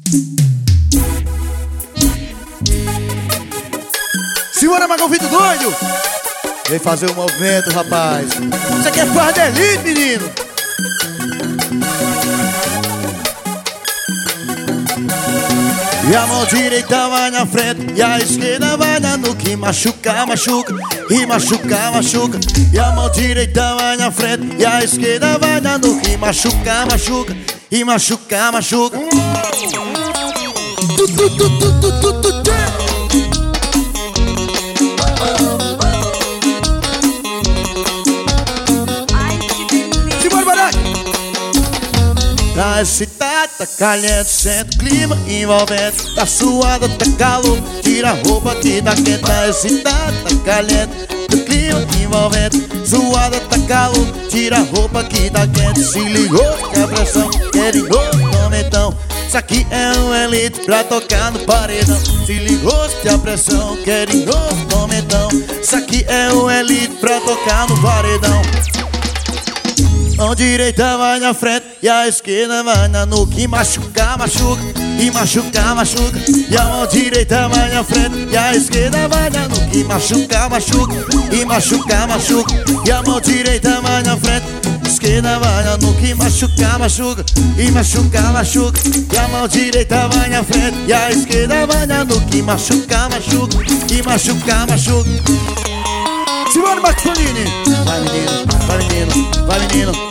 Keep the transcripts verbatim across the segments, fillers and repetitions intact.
Segura, Magalvito doido! Vem fazer o movimento, rapaz. Você quer farra de elite, menino? E a mão direita vai na frente e a esquerda vai na nuca. E machuca, machuca, e machuca, machuca. E a mão direita vai na frente e a esquerda vai na nuca. E machuca, machuca, e machuca, machuca. Tu, tu, tu, tu, tu, tu, tu, tu. Tá excitado, tá caliente, sente o clima envolvente. Tá suado, tá calor, tira a roupa que tá quente. Tá excitado, tá caliente, o clima envolvente. Suado, tá calor, tira a roupa que tá quente. Se ligou que a pressão quer de novo, toma então. Isso aqui é um elite pra tocar no paredão. Se ligou que a pressão quer de novo, toma então. Isso aqui é um elite pra tocar no paredão. Mão direita vai na frente e a esquerda vai na nuca. E machuca, machuca, e machuca, machuca. E a mão direita vai na frente e a esquerda vai na nuca. E machuca, machuca, e machuca, machuca. E a mão direita vai na frente, esquerda vai na nuca. E machuca, machuca, e machuca, machuca. E a mão direita vai na frente e a esquerda vai na nuca. E machuca, machuca, e machuca, machuca. Simone Maxonini. Vai menino, vai menino, vai menino.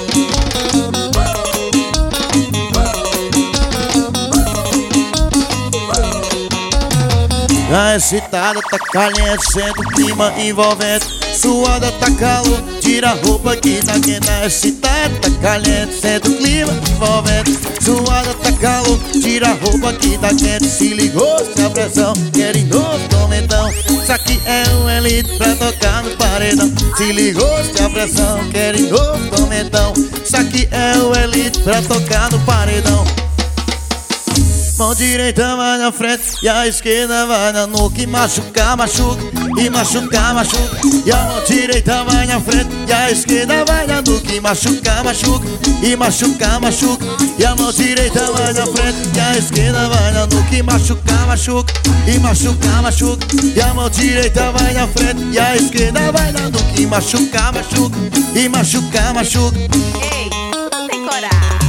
Tá excitada, tá caliente, sente o clima envolvente. Suada, tá calor, tira a roupa que tá quente. Tá excitada, tá caliente, sente o clima envolvente. Suada, tá calor, tira a roupa que tá quente. Se ligou, se a pressão quer de novo, toma então. Isso aqui é um elite pra tocar no paredão. Se ligou, se a pressão quer de novo, toma então. Isso aqui é um elite pra tocar no paredão. Mão direita vai na frente e a esquerda vai na nuca. E machuca, machuca, e machuca, machuca. E a mão direita vai na frente e a esquerda vai na nuca. E machuca, machuca, e machuca, machuca. E a mão direita vai na frente e a esquerda vai na nuca. E machuca, machuca, e machuca, machuca. E a mão direita vai na frente e a esquerda vai na nuca. E machuca, machuca, e machuca, machuca. Ei, tem coragem.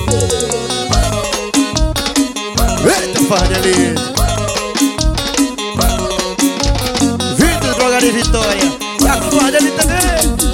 Eita, farra ali. Vitor, Drogaria Vitória. Tá com farra ali também.